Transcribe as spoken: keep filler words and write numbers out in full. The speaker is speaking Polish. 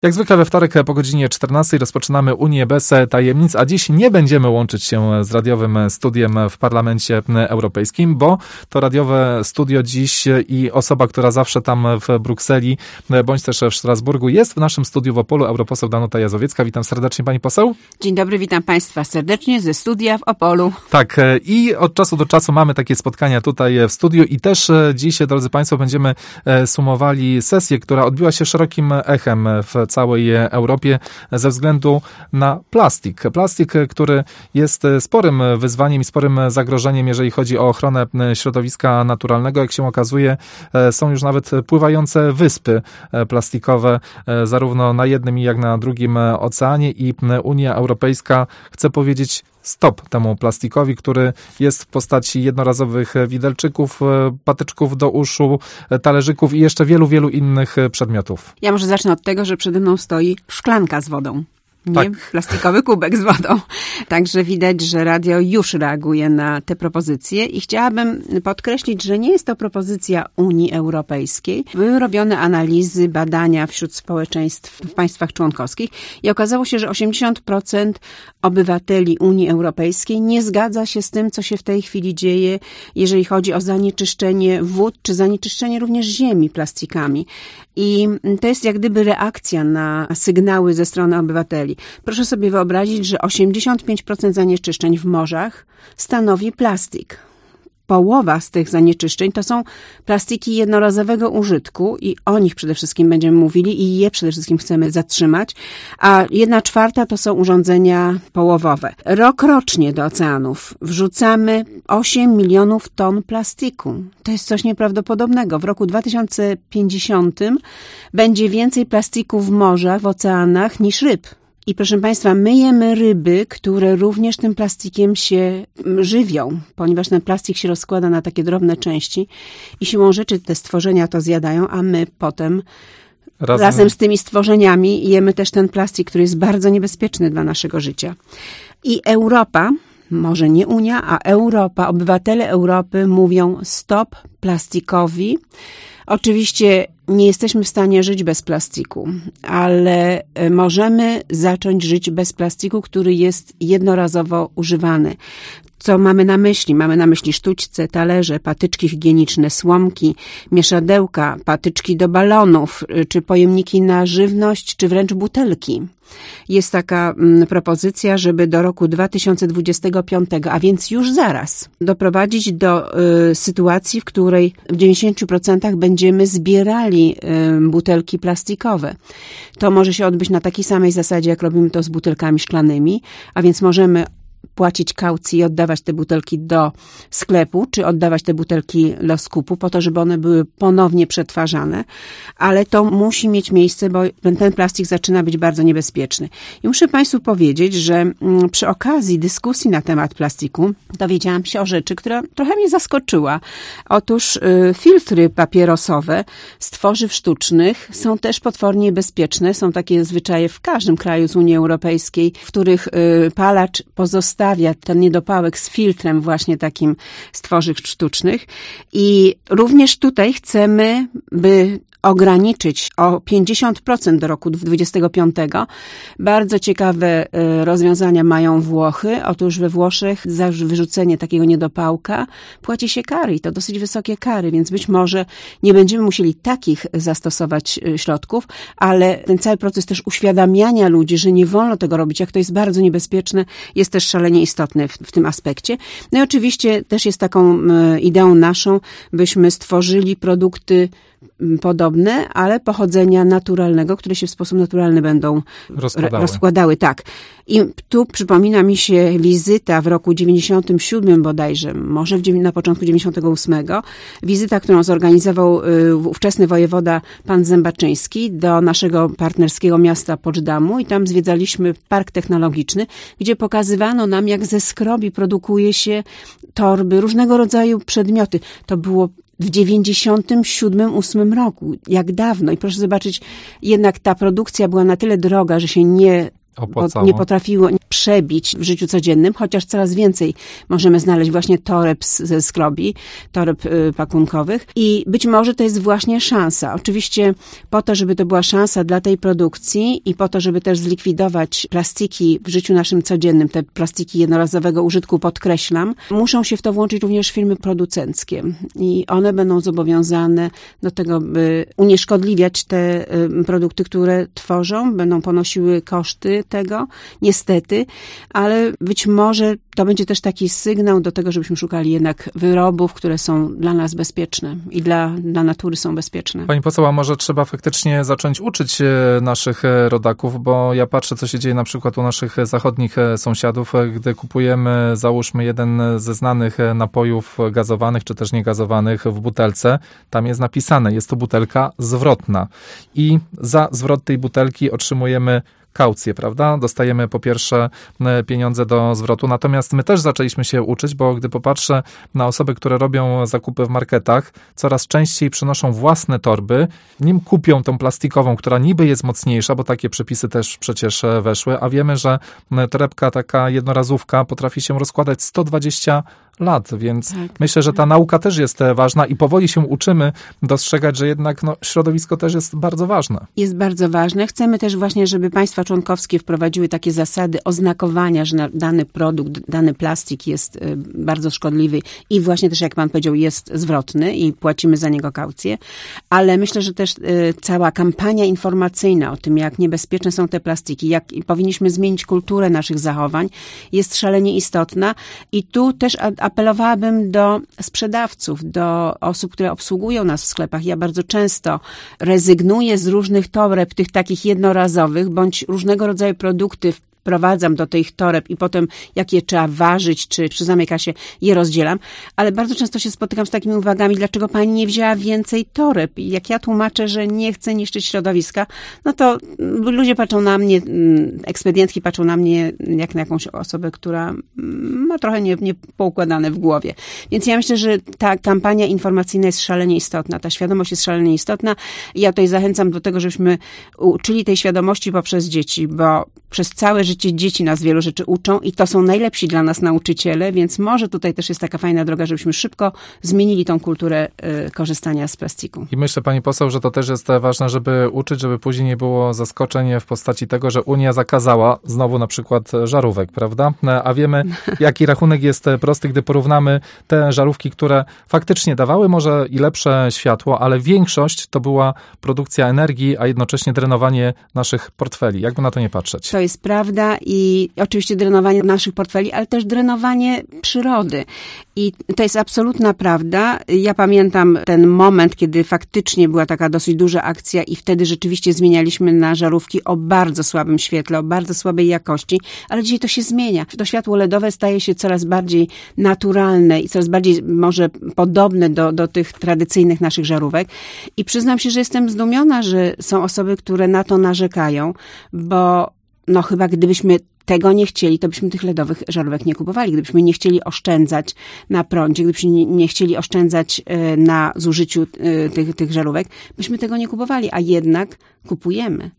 Jak zwykle we wtorek po godzinie czternastej rozpoczynamy Unię bez tajemnic, a dziś nie będziemy łączyć się z radiowym studiem w Parlamencie Europejskim, bo to radiowe studio dziś i osoba, która zawsze tam w Brukseli, bądź też w Strasburgu jest w naszym studiu w Opolu, europoseł Danuta Jazłowiecka. Witam serdecznie, pani poseł. Dzień dobry, witam państwa serdecznie ze studia w Opolu. Tak, i od czasu do czasu mamy takie spotkania tutaj w studiu i też dziś, drodzy państwo, będziemy sumowali sesję, która odbiła się szerokim echem w całej Europie ze względu na plastik. Plastik, który jest sporym wyzwaniem i sporym zagrożeniem, jeżeli chodzi o ochronę środowiska naturalnego. Jak się okazuje, są już nawet pływające wyspy plastikowe, zarówno na jednym, jak na drugim oceanie, i Unia Europejska chce powiedzieć stop temu plastikowi, który jest w postaci jednorazowych widelczyków, patyczków do uszu, talerzyków i jeszcze wielu, wielu innych przedmiotów. Ja może zacznę od tego, że przede mną stoi szklanka z wodą. Nie Tak. Plastikowy kubek z wodą. Także widać, że radio już reaguje na te propozycje i chciałabym podkreślić, że nie jest to propozycja Unii Europejskiej. Były robione analizy, badania wśród społeczeństw w państwach członkowskich i okazało się, że osiemdziesiąt procent obywateli Unii Europejskiej nie zgadza się z tym, co się w tej chwili dzieje, jeżeli chodzi o zanieczyszczenie wód, czy zanieczyszczenie również ziemi plastikami. I to jest jak gdyby reakcja na sygnały ze strony obywateli. Proszę sobie wyobrazić, że osiemdziesiąt pięć procent zanieczyszczeń w morzach stanowi plastik. Połowa z tych zanieczyszczeń to są plastiki jednorazowego użytku i o nich przede wszystkim będziemy mówili i je przede wszystkim chcemy zatrzymać, a jedna czwarta to są urządzenia połowowe. Rokrocznie do oceanów wrzucamy osiem milionów ton plastiku. To jest coś nieprawdopodobnego. W roku dwa tysiące pięćdziesiątym będzie więcej plastiku w morzach, w oceanach niż ryb. I proszę państwa, my jemy ryby, które również tym plastikiem się żywią, ponieważ ten plastik się rozkłada na takie drobne części i siłą rzeczy te stworzenia to zjadają, a my potem razem, razem z tymi stworzeniami jemy też ten plastik, który jest bardzo niebezpieczny dla naszego życia. I Europa, może nie Unia, a Europa, obywatele Europy mówią stop plastikowi. Oczywiście nie jesteśmy w stanie żyć bez plastiku, ale możemy zacząć żyć bez plastiku, który jest jednorazowo używany. Co mamy na myśli? Mamy na myśli sztućce, talerze, patyczki higieniczne, słomki, mieszadełka, patyczki do balonów, czy pojemniki na żywność, czy wręcz butelki. Jest taka mm, propozycja, żeby do roku dwa tysiące dwudziestego piątego, a więc już zaraz, doprowadzić do y, sytuacji, w której w dziewięćdziesięciu procentach będziemy zbierali y, butelki plastikowe. To może się odbyć na takiej samej zasadzie, jak robimy to z butelkami szklanymi, a więc możemy płacić kaucję i oddawać te butelki do sklepu, czy oddawać te butelki do skupu, po to, żeby one były ponownie przetwarzane, ale to musi mieć miejsce, bo ten plastik zaczyna być bardzo niebezpieczny. I muszę państwu powiedzieć, że przy okazji dyskusji na temat plastiku dowiedziałam się o rzeczy, która trochę mnie zaskoczyła. Otóż y, filtry papierosowe z tworzyw sztucznych są też potwornie bezpieczne. Są takie zwyczaje w każdym kraju z Unii Europejskiej, w których y, palacz pozostawia Stawia ten niedopałek z filtrem właśnie takim z tworzyw sztucznych i również tutaj chcemy, by ograniczyć o pięćdziesiąt procent do roku dwudziestego piątego. Bardzo ciekawe rozwiązania mają Włochy. Otóż we Włoszech za wyrzucenie takiego niedopałka płaci się kary i to dosyć wysokie kary, więc być może nie będziemy musieli takich zastosować środków, ale ten cały proces też uświadamiania ludzi, że nie wolno tego robić, jak to jest bardzo niebezpieczne, jest też szalenie istotny w, w tym aspekcie. No i oczywiście też jest taką ideą naszą, byśmy stworzyli produkty podobne, ale pochodzenia naturalnego, które się w sposób naturalny będą rozkładały. rozkładały. Tak. I tu przypomina mi się wizyta w roku dziewięćdziesiątym siódmym bodajże, może w, na początku dziewięćdziesiątego ósmego, wizyta, którą zorganizował y, ówczesny wojewoda pan Zębaczyński do naszego partnerskiego miasta Poczdamу i tam zwiedzaliśmy park technologiczny, gdzie pokazywano nam, jak ze skrobi produkuje się torby, różnego rodzaju przedmioty. To było w dziewięćdziesiątym siódmym ósmym roku. Jak dawno. I proszę zobaczyć, jednak ta produkcja była na tyle droga, że się nie Opłacało. Nie potrafiło przebić w życiu codziennym, chociaż coraz więcej możemy znaleźć właśnie toreb ze skrobi, toreb y, pakunkowych i być może to jest właśnie szansa. Oczywiście po to, żeby to była szansa dla tej produkcji i po to, żeby też zlikwidować plastiki w życiu naszym codziennym, te plastiki jednorazowego użytku, podkreślam, muszą się w to włączyć również firmy producenckie i one będą zobowiązane do tego, by unieszkodliwiać te y, produkty, które tworzą, będą ponosiły koszty tego, niestety, ale być może to będzie też taki sygnał do tego, żebyśmy szukali jednak wyrobów, które są dla nas bezpieczne i dla, dla natury są bezpieczne. Pani poseł, a może trzeba faktycznie zacząć uczyć naszych rodaków, bo ja patrzę, co się dzieje na przykład u naszych zachodnich sąsiadów, gdy kupujemy, załóżmy, jeden ze znanych napojów gazowanych, czy też niegazowanych w butelce, tam jest napisane, jest to butelka zwrotna i za zwrot tej butelki otrzymujemy kaucję, prawda? Dostajemy po pierwsze pieniądze do zwrotu, natomiast my też zaczęliśmy się uczyć, bo gdy popatrzę na osoby, które robią zakupy w marketach, coraz częściej przynoszą własne torby, nim kupią tą plastikową, która niby jest mocniejsza, bo takie przepisy też przecież weszły, a wiemy, że torebka, taka jednorazówka potrafi się rozkładać sto dwadzieścia lat, więc tak. Myślę, że ta nauka też jest ważna i powoli się uczymy dostrzegać, że jednak no, środowisko też jest bardzo ważne. Jest bardzo ważne. Chcemy też właśnie, żeby państwa członkowskie wprowadziły takie zasady oznakowania, że dany produkt, dany plastik jest bardzo szkodliwy i właśnie też, jak pan powiedział, jest zwrotny i płacimy za niego kaucję, ale myślę, że też cała kampania informacyjna o tym, jak niebezpieczne są te plastiki, jak powinniśmy zmienić kulturę naszych zachowań, jest szalenie istotna i tu też apelowałabym do sprzedawców, do osób, które obsługują nas w sklepach. Ja bardzo często rezygnuję z różnych toreb, tych takich jednorazowych, bądź różnego rodzaju produkty wprowadzam do tych toreb i potem jak je trzeba ważyć, czy przy samej kasie je rozdzielam, ale bardzo często się spotykam z takimi uwagami, dlaczego pani nie wzięła więcej toreb. I jak ja tłumaczę, że nie chcę niszczyć środowiska, no to ludzie patrzą na mnie, ekspedientki patrzą na mnie jak na jakąś osobę, która ma trochę nie, nie poukładane w głowie. Więc ja myślę, że ta kampania informacyjna jest szalenie istotna, ta świadomość jest szalenie istotna. I ja tutaj zachęcam do tego, żebyśmy uczyli tej świadomości poprzez dzieci, bo przez całe życie dzieci nas wielu rzeczy uczą i to są najlepsi dla nas nauczyciele, więc może tutaj też jest taka fajna droga, żebyśmy szybko zmienili tą kulturę y, korzystania z plastiku. I myślę, pani poseł, że to też jest ważne, żeby uczyć, żeby później nie było zaskoczeń w postaci tego, że Unia zakazała znowu na przykład żarówek, prawda? A wiemy, jaki rachunek jest prosty, gdy porównamy te żarówki, które faktycznie dawały może i lepsze światło, ale większość to była produkcja energii, a jednocześnie drenowanie naszych portfeli. Jakby na to nie patrzeć. To jest prawda i oczywiście drenowanie naszych portfeli, ale też drenowanie przyrody. I to jest absolutna prawda. Ja pamiętam ten moment, kiedy faktycznie była taka dosyć duża akcja i wtedy rzeczywiście zmienialiśmy na żarówki o bardzo słabym świetle, o bardzo słabej jakości, ale dzisiaj to się zmienia. To światło L E D owe staje się coraz bardziej naturalne i coraz bardziej może podobne do, do tych tradycyjnych naszych żarówek. I przyznam się, że jestem zdumiona, że są osoby, które na to narzekają, bo no chyba gdybyśmy tego nie chcieli, to byśmy tych L E D owych żarówek nie kupowali. Gdybyśmy nie chcieli oszczędzać na prądzie, gdybyśmy nie, nie chcieli oszczędzać na zużyciu tych, tych żarówek, byśmy tego nie kupowali, a jednak kupujemy.